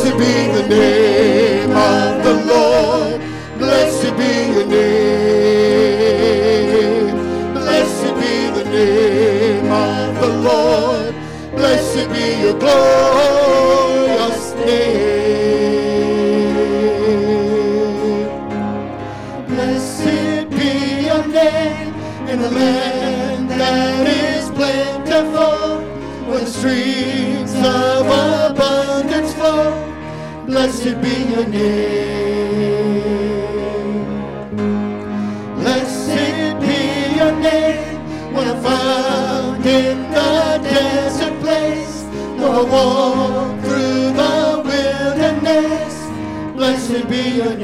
Blessed be the name of the Lord. Blessed be your name. Blessed be the name of the Lord. Blessed be your glorious name. Blessed be your name in a land that is plentiful, where the streams of abundance flow. Blessed be your name. Blessed be your name when I'm found in the desert place, though I walk through the wilderness. Blessed be your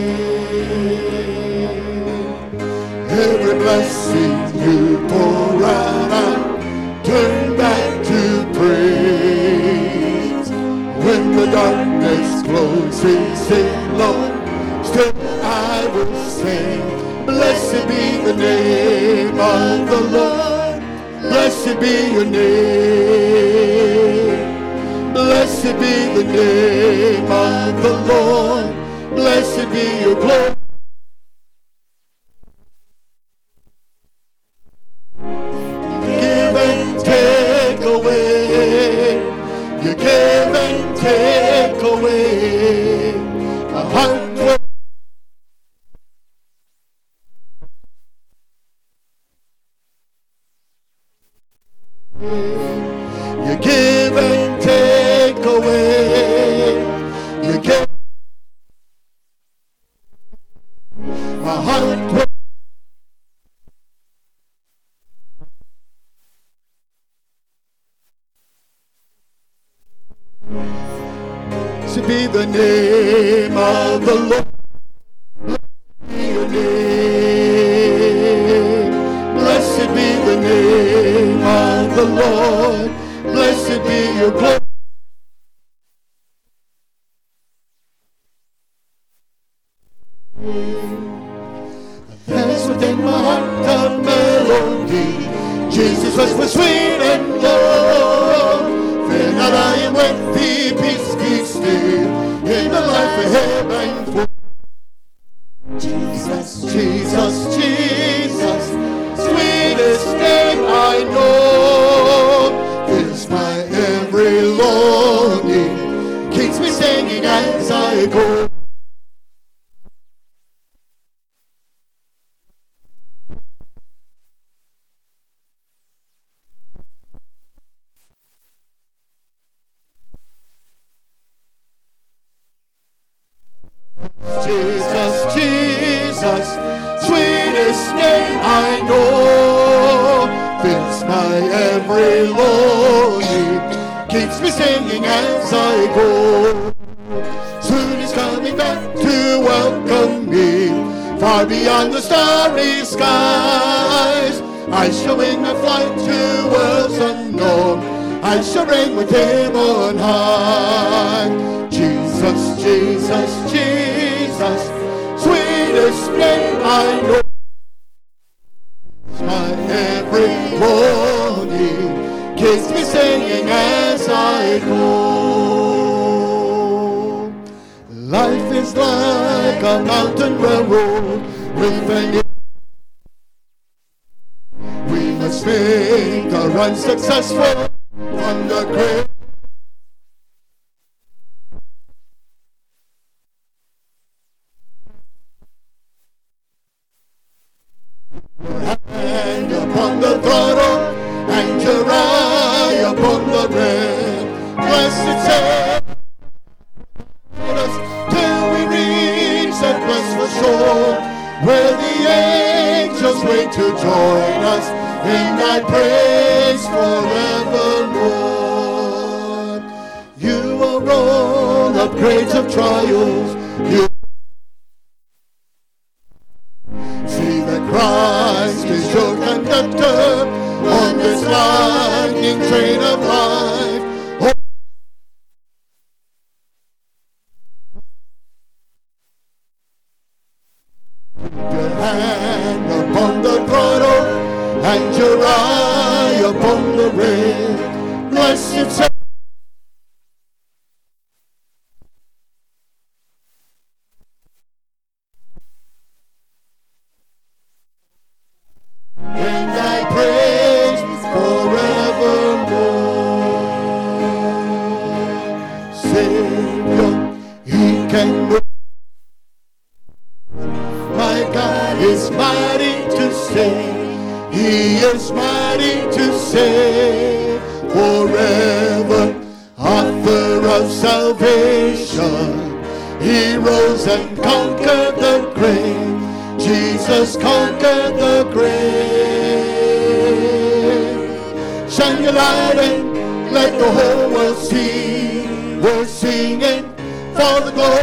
name. Every blessing you pour out, I turn back to praise. When the darkness closes in, Lord, still I will sing. Blessed be the name of the Lord. Blessed be your name. Blessed be the name of the Lord. Blessed be your glory. Give and take away. You give and take away. A heart you give and take away. You give my heart. To be the name of the Lord. Be your name. Blessed be the name of the Lord. Blessed be your glory. There's within my heart a melody. Jesus was my sweet and low. Fear not, I am with thee. Peace be still in the life ahead and for. Jesus, Jesus, Jesus, sweetest name I know. Fills my every longing, keeps me singing as I go. Jesus, Jesus, sweetest name I know. Fills my every longing, keeps me singing as I go. Soon he's coming back to welcome me, far beyond the starry skies. I shall wing my flight to worlds unknown. I shall reign with him on high. Jesus, Jesus, Jesus, sweetest name I know. My every morning keeps me singing as I go. Life is like a mountain railroad with an. We must make the run successful on the great. Hand upon the throttle and your eye upon the rail. Blessed say us till we reach that blessed shore, where the angels wait to join us in thy praise forevermore. You will roll up grades of trials. You see that Christ is your conductor on this lightning train of life. Your hand upon the throttle and your eye upon the rail. Blessed say Savior, He can move. My God is mighty to save. He is mighty to save forever. Author of salvation, He rose and conquered the grave. Jesus conquered the grave. Shine your light and let the whole world see. We're singing for the glory.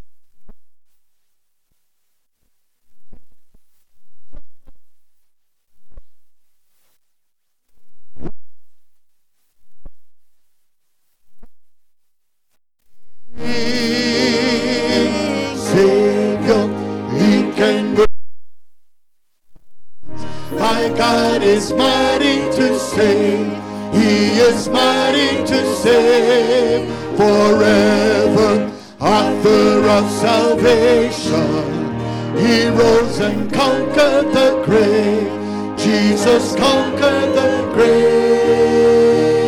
Savior, He can move. My God is mighty to save. He is mighty to save forever. Author of salvation, He rose and conquered the grave. Jesus conquered the grave.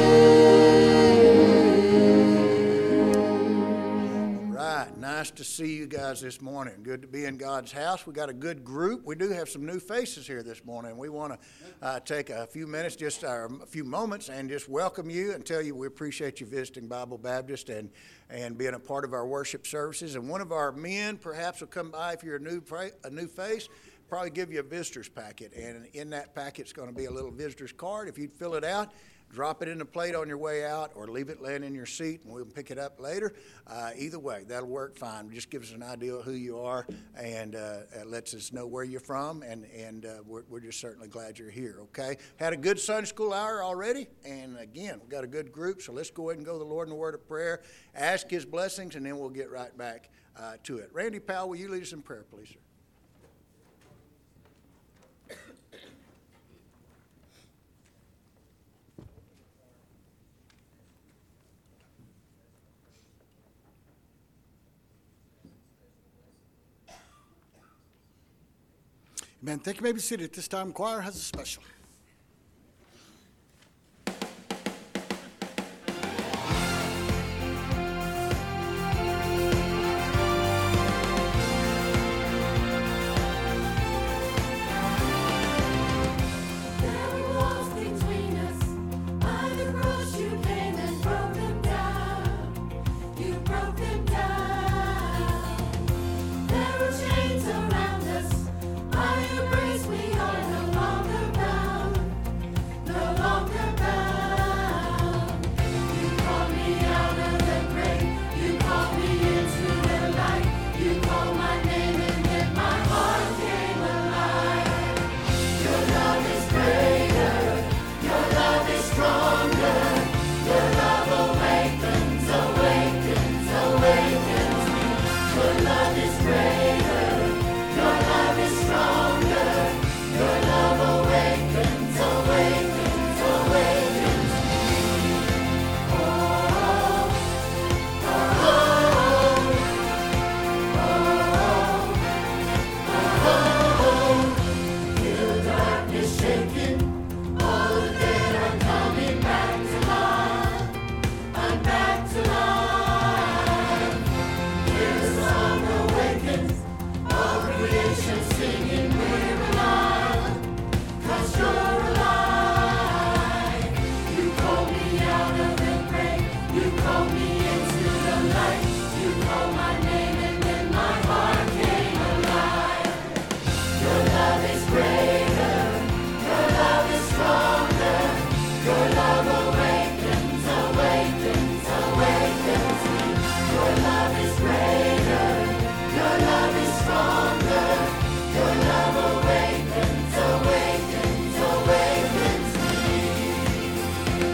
Nice to see you guys this morning. Good to be in God's house. We got a good group. We do have some new faces here this morning. We want to take a few minutes, just a few moments, and just welcome you and tell you we appreciate you visiting Bible Baptist and being a part of our worship services. And one of our men perhaps will come by if you're a new face. Probably give you a visitor's packet, and in that packet's going to be a little visitor's card. If you'd fill it out, drop it in the plate on your way out, or leave it laying in your seat, and we'll pick it up later. Either way, that'll work fine. Just gives us an idea of who you are, and lets us know where you're from, and we're just certainly glad you're here, okay? Had a good Sunday school hour already, and again, we've got a good group, so let's go ahead and go to the Lord in a word of prayer, ask His blessings, and then we'll get right back to it. Randy Powell, will you lead us in prayer, please, sir? Amen. Thank you. May be seated. At this time, choir has a special.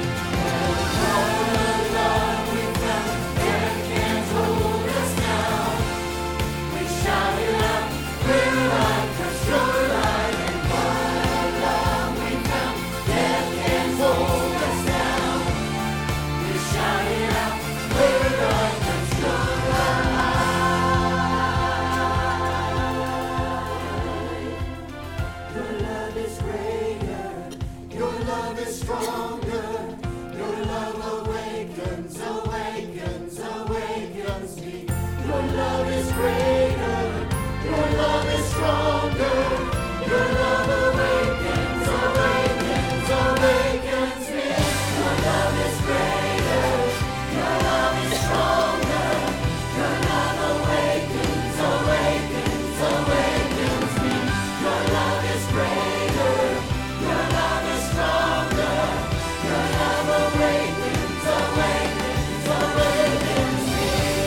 Now Your love is greater. Your love is stronger. Your love awakens, awakens, awakens me. Your love is greater. Your love is stronger. Your love awakens, awakens, awakens me. Your love is greater. Your love is stronger. Your love awakens, awakens, awakens me.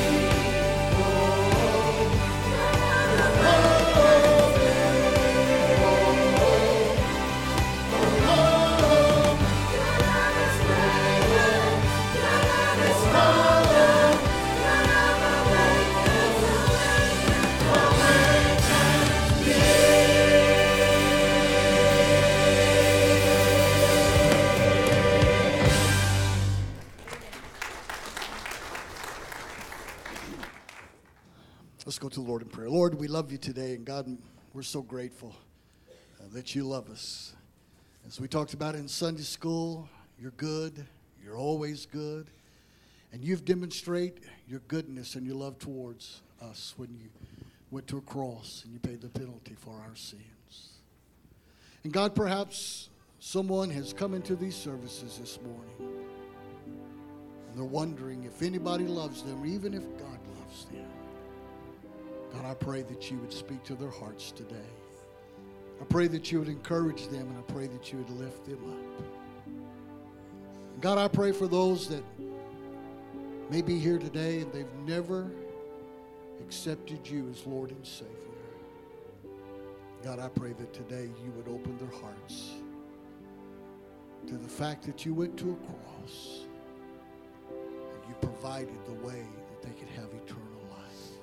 Let's go to the Lord in prayer. Lord, we love you today, and God, we're so grateful that you love us. As we talked about in Sunday school, you're good, you're always good, and you've demonstrated your goodness and your love towards us when you went to a cross and you paid the penalty for our sins. And God, perhaps someone has come into these services this morning, and they're wondering if anybody loves them, or even if God loves them. God, I pray that you would speak to their hearts today. I pray that you would encourage them, and I pray that you would lift them up. God, I pray for those that may be here today and they've never accepted you as Lord and Savior. God, I pray that today you would open their hearts to the fact that you went to a cross and you provided the way that they could have eternal life.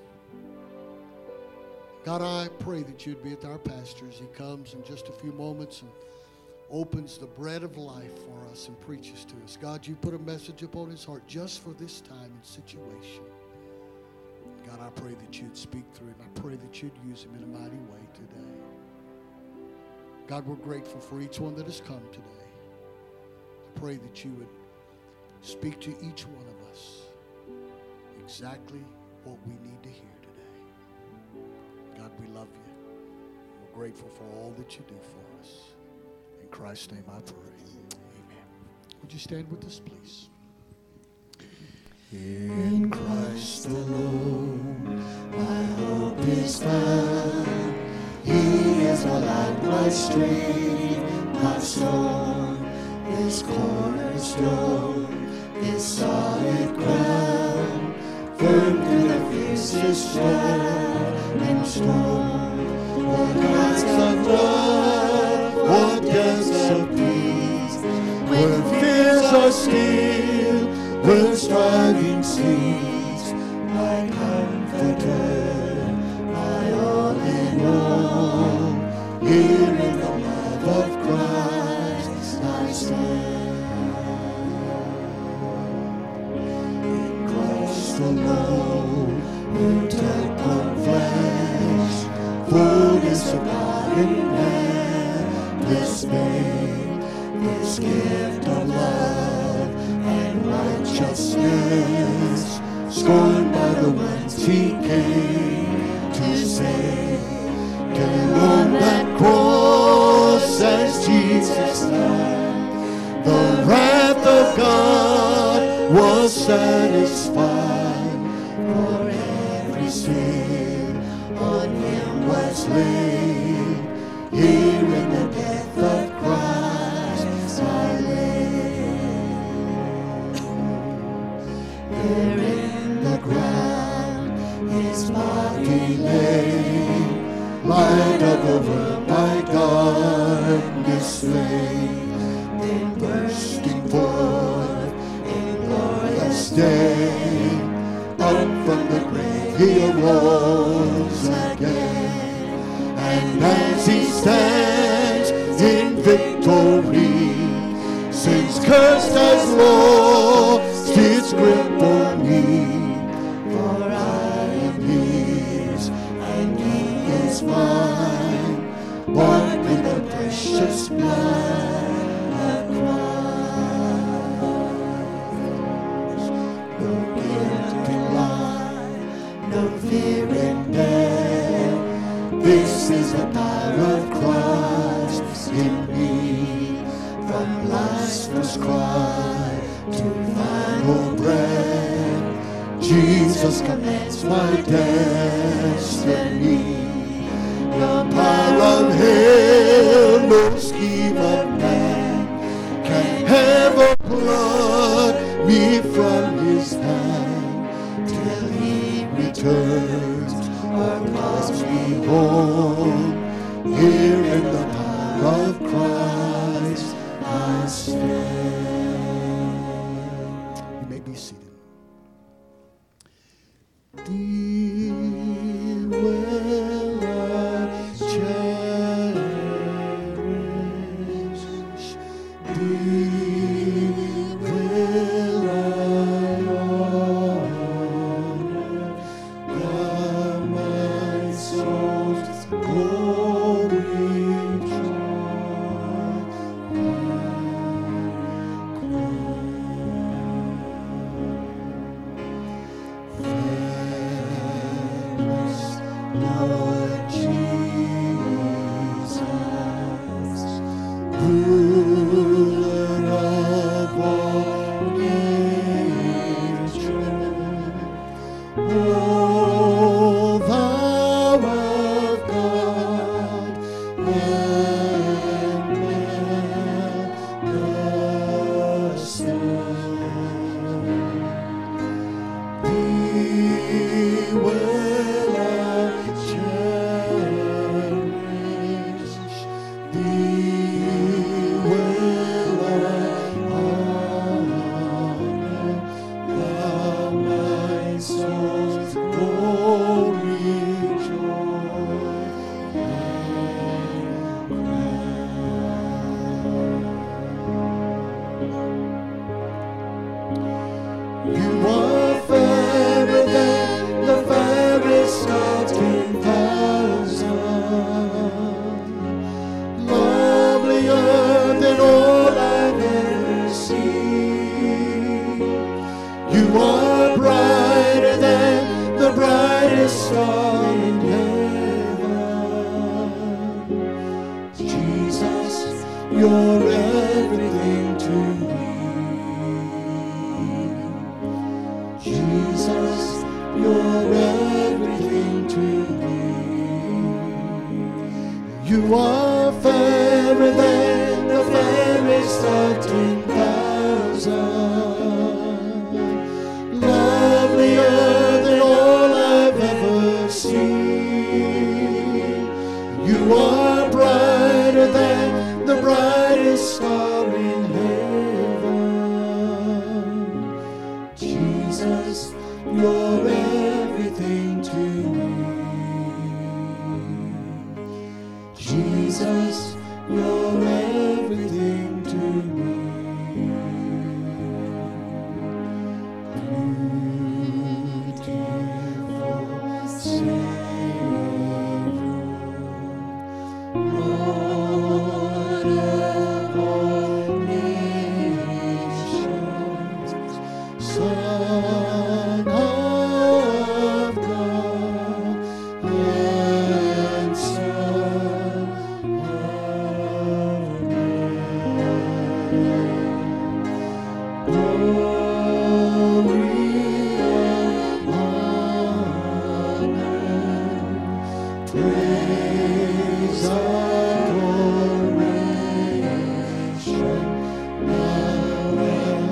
God, I pray that you'd be with our pastor as he comes in just a few moments and opens the bread of life for us and preaches to us. God, you put a message upon his heart just for this time and situation. God, I pray that you'd speak through him. I pray that you'd use him in a mighty way today. God, we're grateful for each one that has come today. I pray that you would speak to each one of us exactly what we need to hear today. God, we love you. We're grateful for all that you do for us. In Christ's name I pray. Amen. Would you stand with us, please? In Christ alone, my hope is found. He is my light, my strength, my song, His cornerstone, His solid ground, firm through the fiercest drought and storm. What nights of love, what guests of peace, when fears are still, when striving cease, my comforter, my all in all, here in the love of Christ I stand. In Christ alone, who took on flesh, fullness of God in endless pain, His gift of love and righteousness, scorned by the ones He came to save. And on that cross as Jesus died, the wrath of God was satisfied. For every sin on Him was laid. Here in the death of Christ I lay. There in the ground His body lay, light of the world by darkness slain, then bursting forth in glorious day, up from the grave He arose again. And as He stands in victory, sin's cursed has lost its grip on me. For I am His and He is mine, bought with the precious blood of Christ. No guilt can lie, no fear and death. This is the power of Christ in me. From life's first cry to final breath, Jesus commands my destiny. The power of hell, no scheme of man can ever pluck me from his hand till he returns or calls me home. Here in the power of Christ I stand. You may be seated. Thee will I cherish, thee will I honor, thou my soul's glory, Lord Jesus, ruler of all nature, O thou of God and man, thee will I cherish, thee will I honor, thou my soul's glory, joy, and crown. You are fairer than the fairest of 10,000, lovelier than all I've ever seen. You are brighter than the brightest star in heaven. Jesus, you're everything to me. Jesus, you're everything to me. You are fairer than the fairest of 10,000, lovelier than all I've ever seen. You are brighter than the brightest star in heaven. Jesus, you're everything to me. Jesus, you're everything to me. Beautiful Savior, Lord of all nations, Son of God and Son of man. Glory and honor, praise, adoration, now and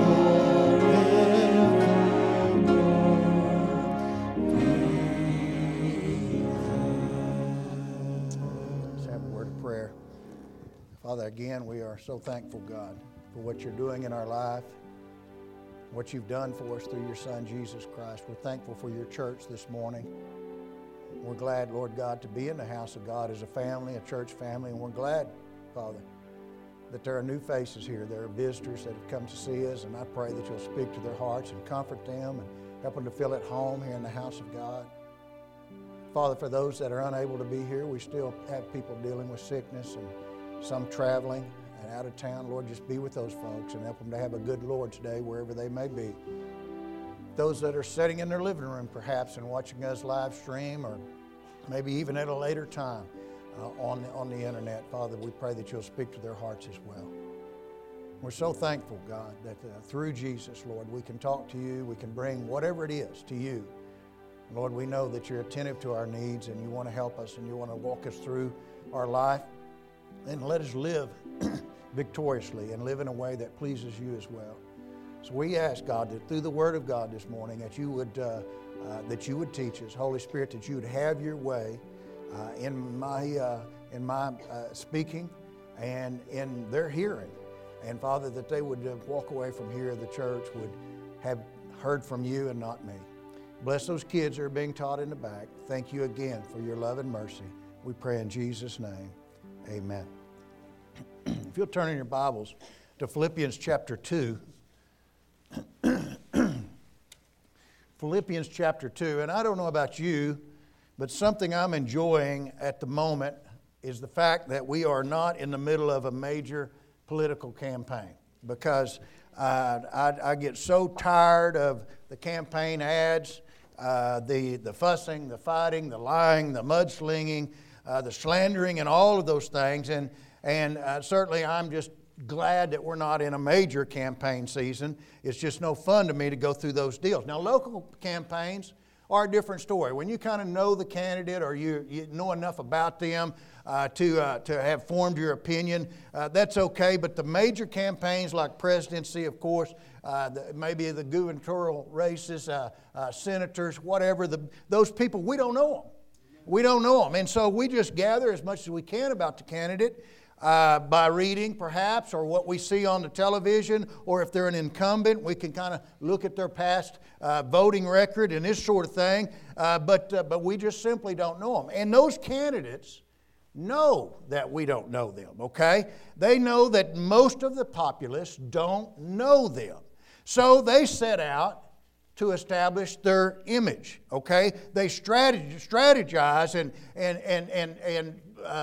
Let's have a word of prayer. Father, again, we are so thankful, God, for what you're doing in our life, what you've done for us through your Son, Jesus Christ. We're thankful for your church this morning. We're glad, Lord God, to be in the house of God as a family, a church family, and we're glad, Father, that there are new faces here. There are visitors that have come to see us, and I pray that you'll speak to their hearts and comfort them and help them to feel at home here in the house of God. Father, for those that are unable to be here, we still have people dealing with sickness and some traveling and out of town. Lord, just be with those folks and help them to have a good Lord's Day wherever they may be. those that are sitting in their living room perhaps and watching us live stream, or maybe even at a later time on the internet. Father, we pray that you'll speak to their hearts as well. We're so thankful, God, that through Jesus, Lord, we can talk to you, we can bring whatever it is to you. Lord, we know that you're attentive to our needs and you want to help us and you want to walk us through our life, and let us live victoriously and live in a way that pleases you as well. So we ask, God, that through the Word of God this morning, that you would teach us, Holy Spirit, that you would have your way in my speaking and in their hearing. And Father, that they would walk away from here, the church would have heard from you and not me. Bless those kids that are being taught in the back. Thank you again for your love and mercy. We pray in Jesus' name. Amen. If you'll turn in your Bibles to Philippians chapter 2. Philippians chapter 2. And I don't know about you, but something I'm enjoying at the moment is the fact that we are not in the middle of a major political campaign, because I get so tired of the campaign ads, the fussing, the fighting, the lying, the mudslinging, the slandering, and all of those things. And certainly I'm just glad that we're not in a major campaign season. It's just no fun to me to go through those deals. Now, local campaigns are a different story. When you kind of know the candidate, or you know enough about them to have formed your opinion, that's okay. But the major campaigns like presidency, of course, maybe the gubernatorial races, senators, whatever, those people, we don't know them. We don't know them. And so we just gather as much as we can about the candidate by reading, perhaps, or what we see on the television, or if they're an incumbent, we can kind of look at their past voting record and this sort of thing. But we just simply don't know them. And those candidates know that we don't know them, okay? They know that most of the populace don't know them. So they set out to establish their image, okay? They strategize and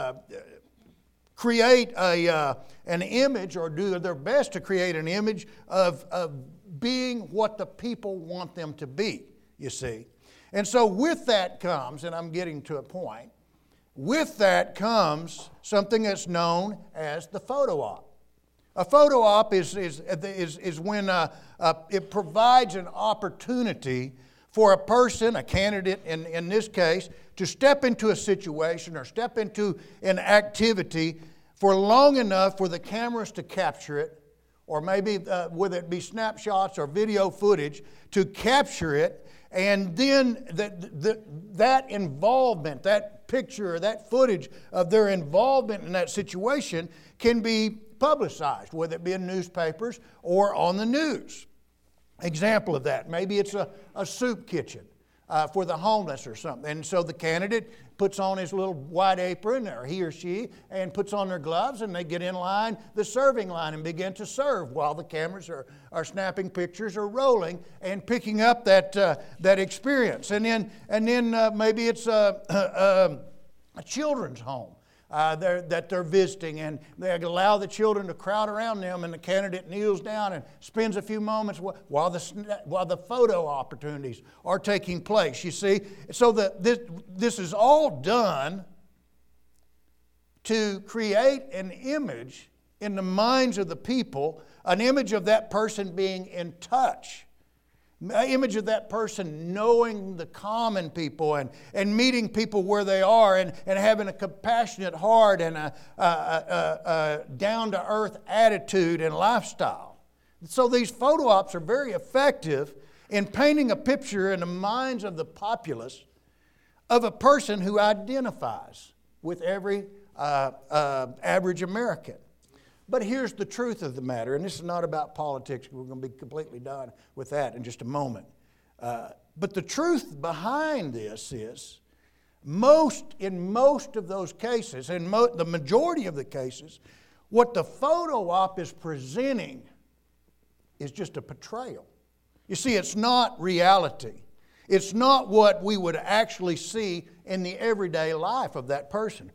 create an image, or do their best to create an image of being what the people want them to be, you see. And so with that comes, and I'm getting to a point, with that comes something that's known as the photo op. A photo op is when it provides an opportunity for a person, a candidate in this case, to step into a situation or step into an activity for long enough for the cameras to capture it, or maybe whether it be snapshots or video footage, to capture it, and then that involvement, that picture or that footage of their involvement in that situation can be publicized, whether it be in newspapers or on the news. Example of that, maybe it's a soup kitchen for the homeless or something. And so the candidate puts on his little white apron, or he or she, and puts on their gloves, and they get in line, the serving line, and begin to serve while the cameras are snapping pictures or rolling and picking up that experience. And then maybe it's a children's home that they're visiting, and they allow the children to crowd around them, and the candidate kneels down and spends a few moments while the photo opportunities are taking place, you see. So this is all done to create an image in the minds of the people, an image of that person being in touch, an image of that person knowing the common people and meeting people where they are, and having a compassionate heart and a down-to-earth attitude and lifestyle. So these photo ops are very effective in painting a picture in the minds of the populace of a person who identifies with every average American. But here's the truth of the matter, and this is not about politics. We're going to be completely done with that in just a moment. But the truth behind this is, in most of those cases, in the majority of the cases, what the photo op is presenting is just a portrayal. You see, it's not reality. It's not what we would actually see in the everyday life of that person.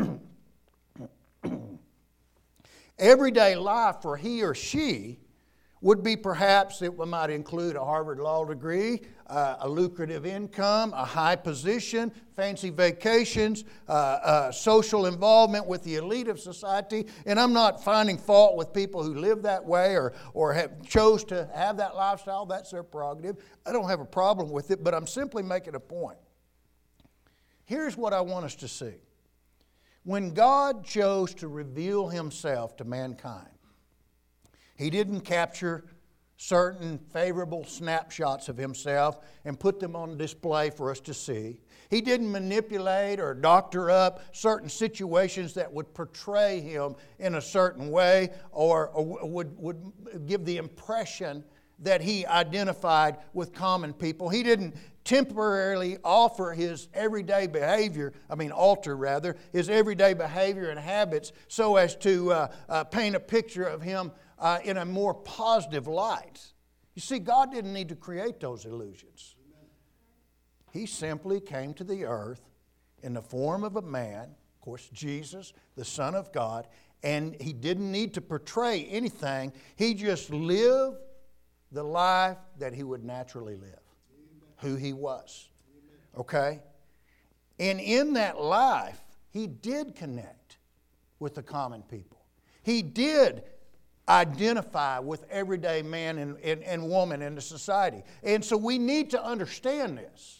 Everyday life for he or she would be perhaps it might include a Harvard Law degree, a lucrative income, a high position, fancy vacations, social involvement with the elite of society. And I'm not finding fault with people who live that way or have chose to have that lifestyle. That's their prerogative. I don't have a problem with it, but I'm simply making a point. Here's what I want us to see. When God chose to reveal Himself to mankind, He didn't capture certain favorable snapshots of Himself and put them on display for us to see. He didn't manipulate or doctor up certain situations that would portray Him in a certain way or would give the impression that He identified with common people. He didn't temporarily alter His everyday behavior His everyday behavior and habits so as to paint a picture of Him in a more positive light. You see, God didn't need to create those illusions. He simply came to the earth in the form of a man, of course, Jesus, the Son of God, and He didn't need to portray anything. He just lived the life that He would naturally live, who He was. Okay? And in that life, He did connect with the common people. He did identify with everyday man and woman in the society. And so we need to understand this.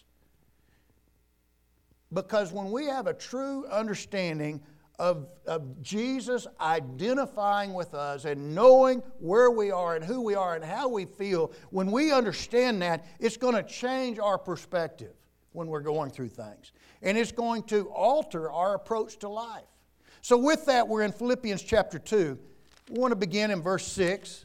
Because when we have a true understanding of Jesus identifying with us and knowing where we are and who we are and how we feel, when we understand that, it's going to change our perspective when we're going through things. And it's going to alter our approach to life. So with that, we're in Philippians chapter 2. We want to begin in verse 6.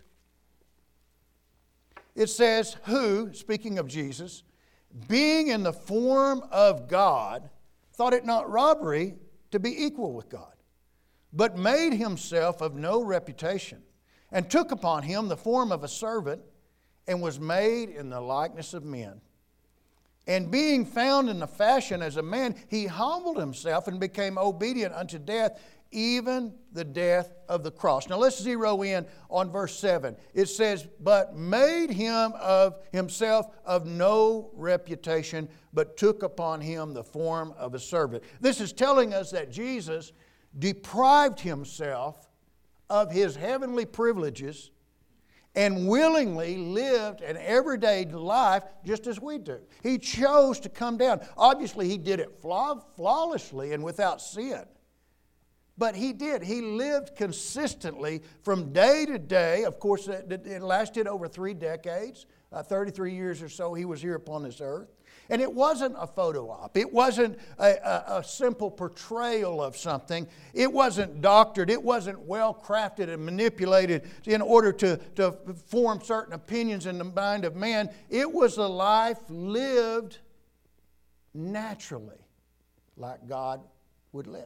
It says, who, speaking of Jesus, being in the form of God, thought it not robbery to be equal with God, but made Himself of no reputation, and took upon Him the form of a servant, and was made in the likeness of men. And being found in the fashion as a man, He humbled Himself and became obedient unto death, even the death of the cross. Now let's zero in on verse 7. It says, but made Himself of no reputation, but took upon Him the form of a servant. This is telling us that Jesus deprived Himself of His heavenly privileges and willingly lived an everyday life just as we do. He chose to come down. Obviously, He did it flawlessly and without sin. But He did. He lived consistently from day to day. Of course, it lasted over 3 decades. 33 years or so He was here upon this earth. And it wasn't a photo op. It wasn't a simple portrayal of something. It wasn't doctored. It wasn't well crafted and manipulated in order to form certain opinions in the mind of man. It was a life lived naturally like God would live.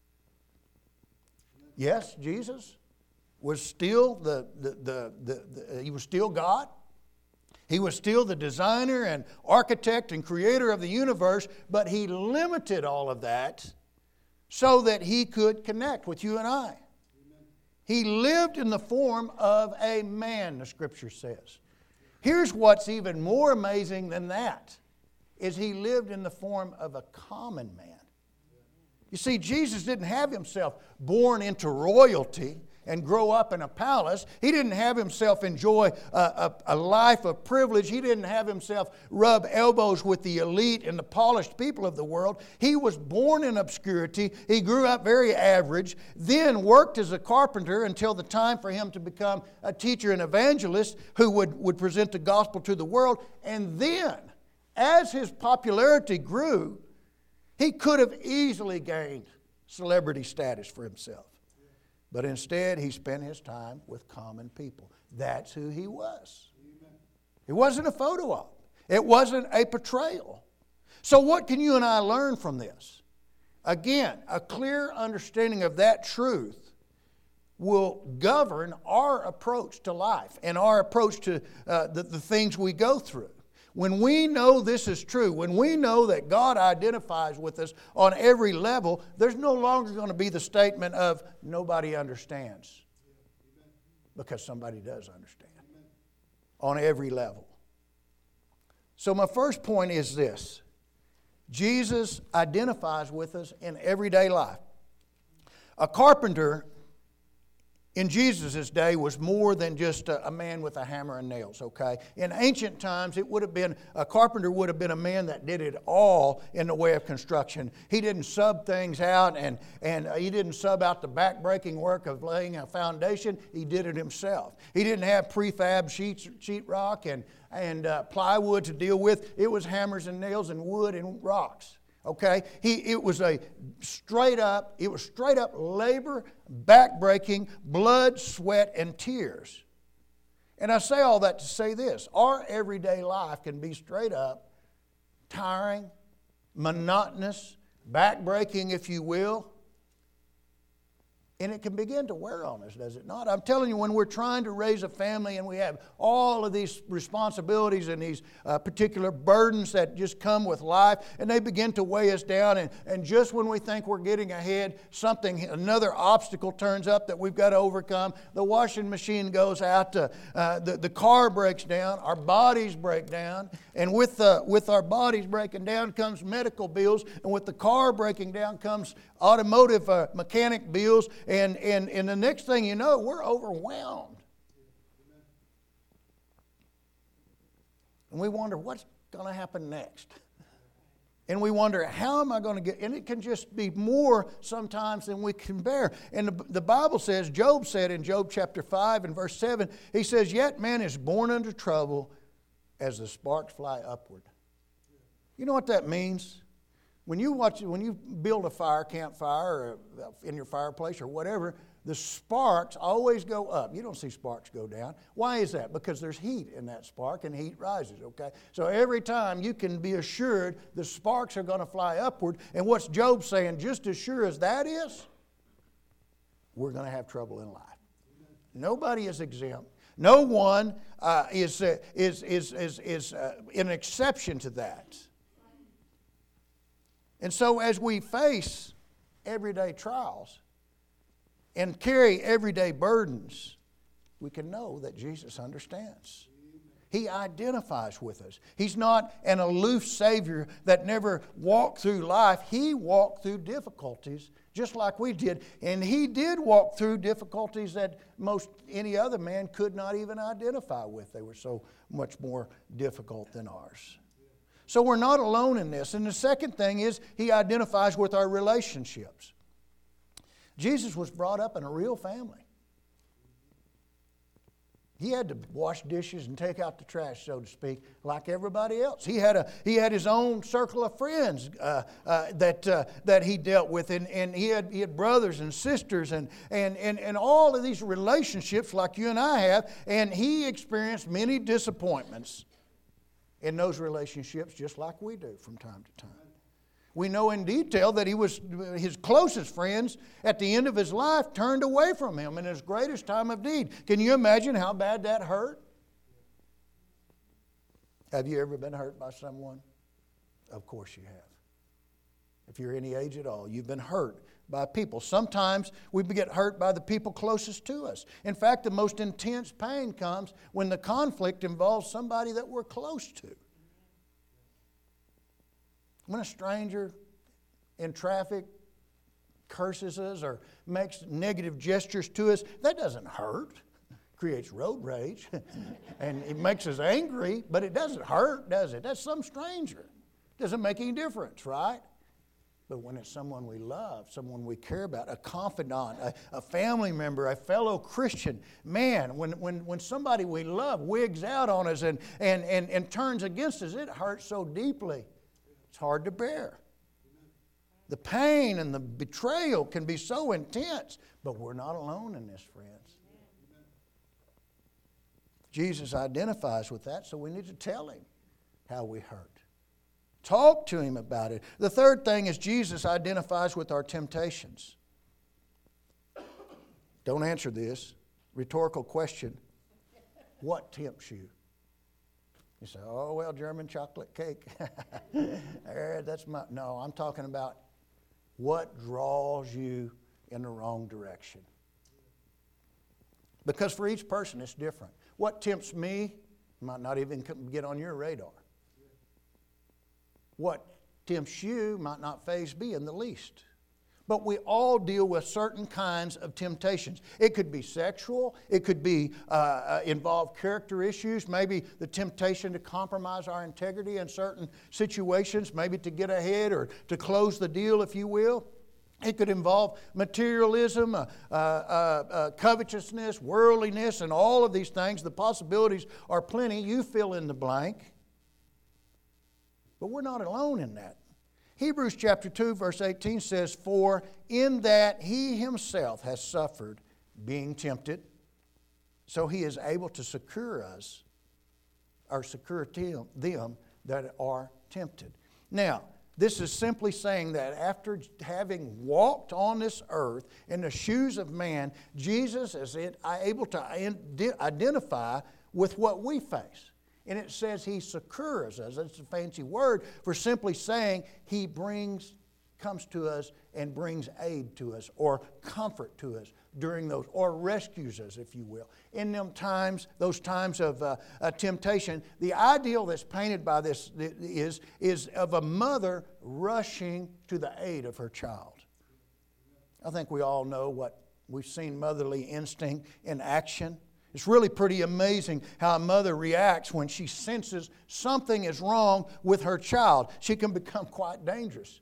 Yes, Jesus was still He was still God. He was still the designer and architect and creator of the universe, but He limited all of that so that He could connect with you and I. Amen. He lived in the form of a man, the Scripture says. Here's what's even more amazing than that, is He lived in the form of a common man. You see, Jesus didn't have Himself born into royalty and grow up in a palace. He didn't have Himself enjoy a life of privilege. He didn't have Himself rub elbows with the elite and the polished people of the world. He was born in obscurity. He grew up very average, then worked as a carpenter until the time for Him to become a teacher and evangelist who would present the gospel to the world. And then, as His popularity grew, He could have easily gained celebrity status for Himself. But instead, He spent His time with common people. That's who He was. It wasn't a photo op. It wasn't a portrayal. So what can you and I learn from this? Again, a clear understanding of that truth will govern our approach to life and our approach to the things we go through. When we know this is true, when we know that God identifies with us on every level, there's no longer going to be the statement of nobody understands. Because somebody does understand. on every level. So my first point is this. Jesus identifies with us in everyday life. A carpenter in Jesus' day was more than just a man with a hammer and nails, okay? In ancient times, it would have been, a carpenter would have been a man that did it all in the way of construction. He didn't sub things out, and he didn't sub out the back-breaking work of laying a foundation. He did it himself. He didn't have prefab sheetrock and plywood to deal with. It was hammers and nails and wood and rocks. Okay, it was straight up labor, back-breaking, blood, sweat, and tears. And I say all that to say this: our everyday life can be straight up tiring, monotonous, back-breaking, if you will. And it can begin to wear on us, does it not? I'm telling you, when we're trying to raise a family and we have all of these responsibilities and these particular burdens that just come with life, and they begin to weigh us down, and just when we think we're getting ahead, another obstacle turns up that we've got to overcome. The washing machine goes out, the car breaks down, our bodies break down, and with our bodies breaking down comes medical bills, and with the car breaking down comes automotive mechanic bills, and the next thing you know, we're overwhelmed. And we wonder what's going to happen next. And we wonder, how am I going to get... And it can just be more sometimes than we can bear. And the Bible says, Job said in Job chapter 5 and verse 7, he says, "Yet man is born under trouble as the sparks fly upward." You know what that means? When you build a campfire or in your fireplace or whatever, the sparks always go up. You don't see sparks go down. Why is that? Because there's heat in that spark and heat rises, okay? So every time you can be assured the sparks are going to fly upward. And what's Job saying? Just as sure as that is, we're going to have trouble in life. Nobody is exempt. No one is an exception to that. And so as we face everyday trials and carry everyday burdens, we can know that Jesus understands. He identifies with us. He's not an aloof Savior that never walked through life. He walked through difficulties just like we did. And He did walk through difficulties that most any other man could not even identify with. They were so much more difficult than ours. So we're not alone in this. And the second thing is He identifies with our relationships. Jesus was brought up in a real family. He had to wash dishes and take out the trash, so to speak, like everybody else. He had his own circle of friends that he dealt with, and he had brothers and sisters and all of these relationships like you and I have, and he experienced many disappointments in those relationships just like we do from time to time. We know in detail that his closest friends at the end of his life turned away from him in his greatest time of need. Can you imagine how bad that hurt? Have you ever been hurt by someone? Of course you have. If you're any age at all, you've been hurt by people. Sometimes we get hurt by the people closest to us. In fact, the most intense pain comes when the conflict involves somebody that we're close to. When a stranger in traffic curses us or makes negative gestures to us, that doesn't hurt. It creates road rage and it makes us angry, but it doesn't hurt, does it? That's some stranger. Doesn't make any difference, right? But when it's someone we love, someone we care about, a confidant, a family member, a fellow Christian, man, when somebody we love wigs out on us and turns against us, it hurts so deeply. It's hard to bear. The pain and the betrayal can be so intense, but we're not alone in this, friends. Jesus identifies with that, so we need to tell Him how we hurt. Talk to Him about it. The third thing is Jesus identifies with our temptations. Don't answer this. Rhetorical question. What tempts you? You say, "Oh, well, German chocolate cake." No, I'm talking about what draws you in the wrong direction. Because for each person it's different. What tempts me Might not even get on your radar. What tempts you might not faze me in the least. But we all deal with certain kinds of temptations. It could be sexual. It could be involve character issues. Maybe the temptation to compromise our integrity in certain situations. Maybe to get ahead or to close the deal, if you will. It could involve materialism, covetousness, worldliness, and all of these things. The possibilities are plenty. You fill in the blank. But we're not alone in that. Hebrews chapter 2, verse 18 says, "For in that he himself has suffered being tempted, so he is able to succor us, or succor them that are tempted." Now, this is simply saying that after having walked on this earth in the shoes of man, Jesus is able to identify with what we face. And it says he succors us. That's a fancy word for simply saying he comes to us and brings aid to us or comfort to us during those, or rescues us, if you will. In those times of temptation, the ideal that's painted by this is of a mother rushing to the aid of her child. I think we all know what we've seen motherly instinct in action. It's really pretty amazing how a mother reacts when she senses something is wrong with her child. She can become quite dangerous.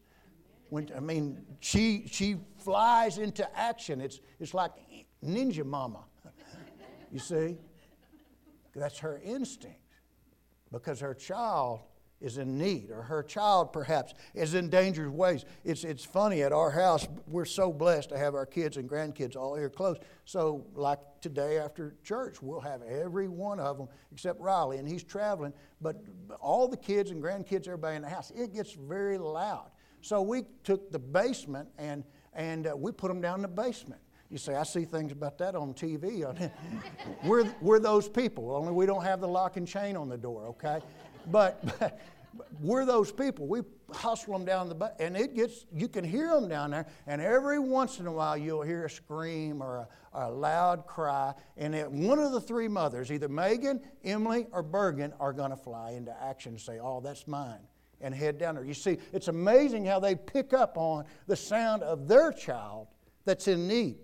She flies into action. It's like Ninja Mama, you see? That's her instinct because her child is in need, or her child perhaps is in dangerous ways. It's funny, at our house, we're so blessed to have our kids and grandkids all here close. So like today after church, we'll have every one of them except Riley, and he's traveling, but all the kids and grandkids, everybody in the house, it gets very loud. So we took the basement and we put them down in the basement. You say, I see things about that on TV. We're those people, only we don't have the lock and chain on the door, okay? But we're those people. We hustle them down and you can hear them down there, and every once in a while you'll hear a scream or a loud cry, and one of the three mothers, either Megan, Emily, or Bergen, are going to fly into action and say, oh, that's mine, and head down there. You see, it's amazing how they pick up on the sound of their child that's in need.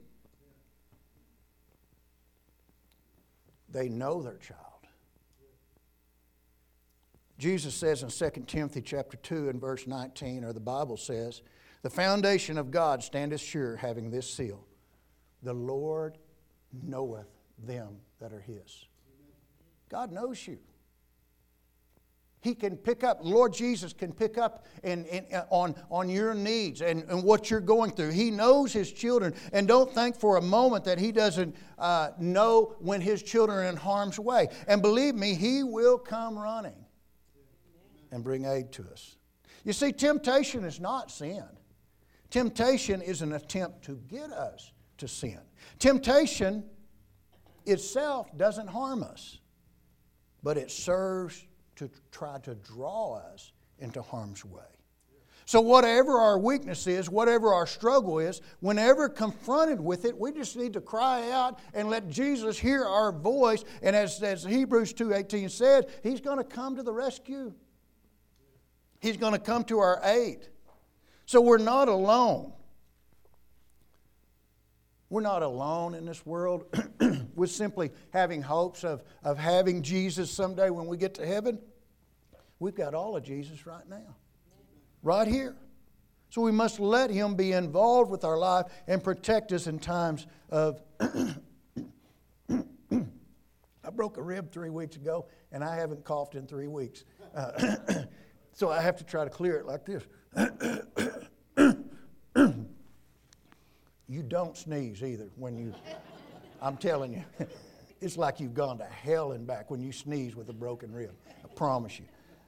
They know their child. Jesus says in 2 Timothy chapter 2 and verse 19, or the Bible says, "The foundation of God standeth sure, having this seal, the Lord knoweth them that are His." God knows you. He can pick up, Lord Jesus can pick up on your needs and what you're going through. He knows His children. And don't think for a moment that He doesn't know when His children are in harm's way. And believe me, He will come running and bring aid to us. You see, temptation is not sin. Temptation is an attempt to get us to sin. Temptation itself doesn't harm us, but it serves to try to draw us into harm's way. So whatever our weakness is, whatever our struggle is, whenever confronted with it, we just need to cry out and let Jesus hear our voice. And as Hebrews 2:18 said, He's going to come to the rescue. He's going to come to our aid. So we're not alone. We're not alone in this world with simply having hopes of having Jesus someday when we get to heaven. We've got all of Jesus right now. Right here. So we must let Him be involved with our life and protect us in times of... I broke a rib 3 weeks ago, and I haven't coughed in 3 weeks. So I have to try to clear it like this. You don't sneeze either when you... I'm telling you. It's like you've gone to hell and back when you sneeze with a broken rib. I promise you.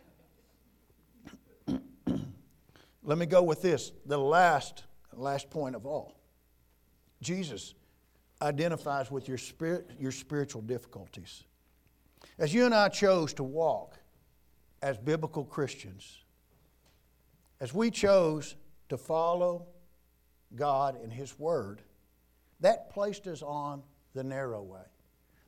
Let me go with this, the last point of all. Jesus identifies with your spiritual difficulties. As you and I chose to walk as biblical Christians, as we chose to follow God and His Word, that placed us on the narrow way.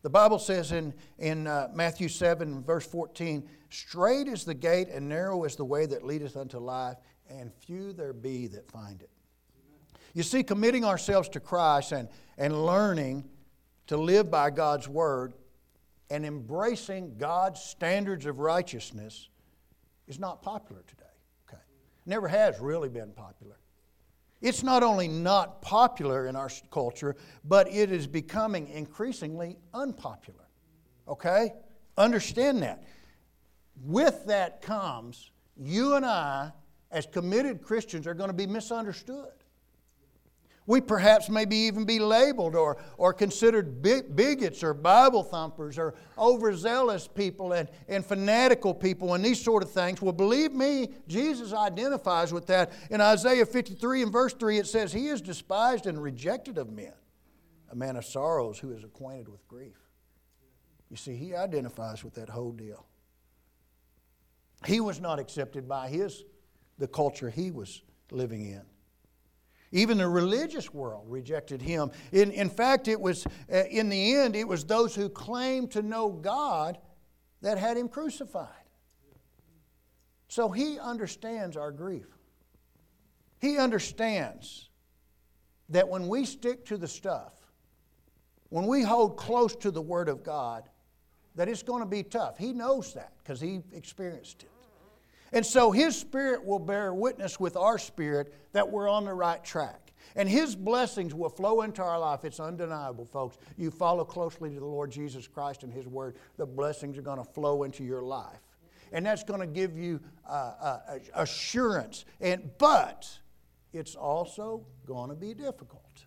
The Bible says in Matthew 7, verse 14, "Straight is the gate and narrow is the way that leadeth unto life, and few there be that find it." You see, committing ourselves to Christ and learning to live by God's Word and embracing God's standards of righteousness is not popular today. Okay? Never has really been popular. It's not only not popular in our culture, but it is becoming increasingly unpopular. Okay? Understand that. With that comes, you and I, as committed Christians, are going to be misunderstood. We perhaps maybe even be labeled or considered bigots or Bible thumpers or overzealous people and fanatical people and these sort of things. Well, believe me, Jesus identifies with that. In Isaiah 53 and verse 3, it says, "He is despised and rejected of men, a man of sorrows who is acquainted with grief." You see, he identifies with that whole deal. He was not accepted by the culture he was living in. Even the religious world rejected him. In fact, it was in the end, it was those who claimed to know God that had him crucified. So he understands our grief. He understands that when we stick to the stuff, when we hold close to the Word of God, that it's going to be tough. He knows that because he experienced it. And so His Spirit will bear witness with our spirit that we're on the right track. And His blessings will flow into our life. It's undeniable, folks. You follow closely to the Lord Jesus Christ and His Word, the blessings are going to flow into your life. And that's going to give you assurance. But it's also going to be difficult.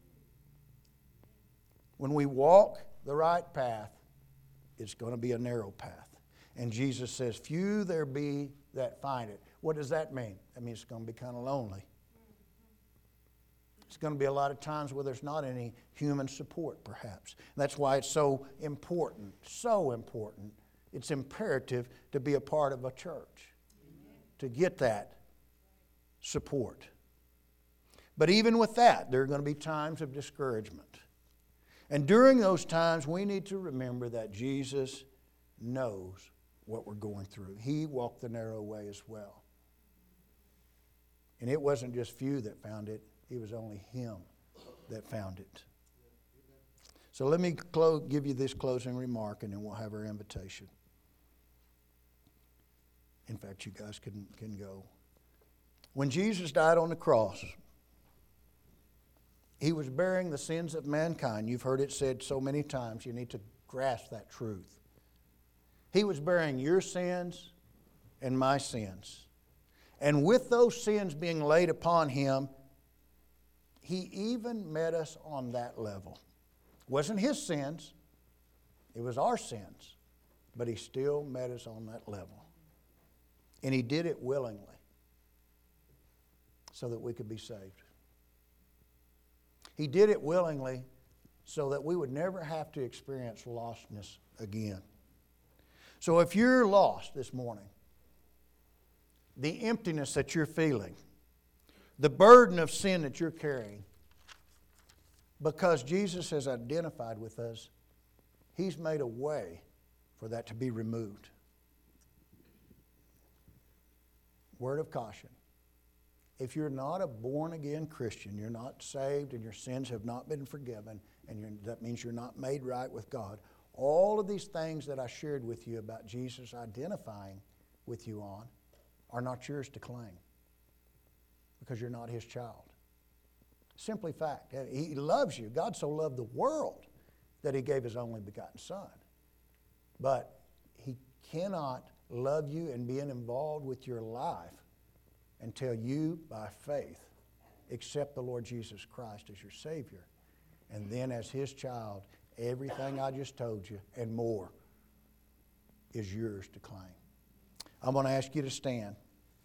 When we walk the right path, it's going to be a narrow path. And Jesus says, "Few there be that find it." What does that mean? That means it's going to be kind of lonely. It's going to be a lot of times where there's not any human support, perhaps. That's why it's so important, so important. It's imperative to be a part of a church, to get that support. But even with that, there are going to be times of discouragement. And during those times, we need to remember that Jesus knows what we're going through. He walked the narrow way as well. And it wasn't just few that found it. It was only Him that found it. So let me give you this closing remark, and then we'll have our invitation. In fact, you guys can go. When Jesus died on the cross, He was bearing the sins of mankind. You've heard it said so many times. You need to grasp that truth. He was bearing your sins and my sins. And with those sins being laid upon Him, He even met us on that level. It wasn't His sins. It was our sins. But He still met us on that level. And He did it willingly so that we could be saved. He did it willingly so that we would never have to experience lostness again. So if you're lost this morning, the emptiness that you're feeling, the burden of sin that you're carrying, because Jesus has identified with us, He's made a way for that to be removed. Word of caution. If you're not a born-again Christian, you're not saved and your sins have not been forgiven, and that means you're not made right with God, all of these things that I shared with you about Jesus identifying with you on are not yours to claim because you're not His child. Simply fact. He loves you. God so loved the world that He gave His only begotten Son. But He cannot love you and be involved with your life until you, by faith, accept the Lord Jesus Christ as your Savior. And then as His child, everything I just told you and more is yours to claim. I'm going to ask you to stand.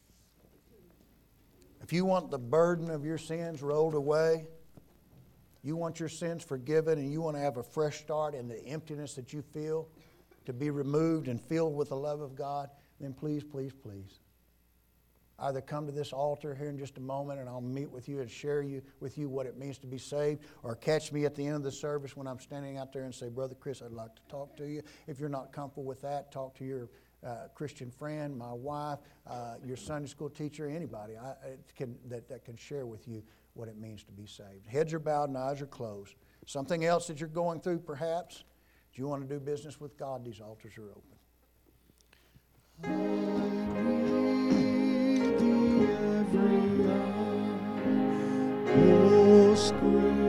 If you want the burden of your sins rolled away, you want your sins forgiven, and you want to have a fresh start in the emptiness that you feel to be removed and filled with the love of God, then please, please, please, either come to this altar here in just a moment and I'll meet with you and share with you what it means to be saved, or catch me at the end of the service when I'm standing out there and say, Brother Chris, I'd like to talk to you. If you're not comfortable with that, talk to your Christian friend, my wife, your Sunday school teacher, anybody that can share with you what it means to be saved. Heads are bowed and eyes are closed. Something else that you're going through perhaps? Do you want to do business with God? These altars are open. Every hour, oh, scream.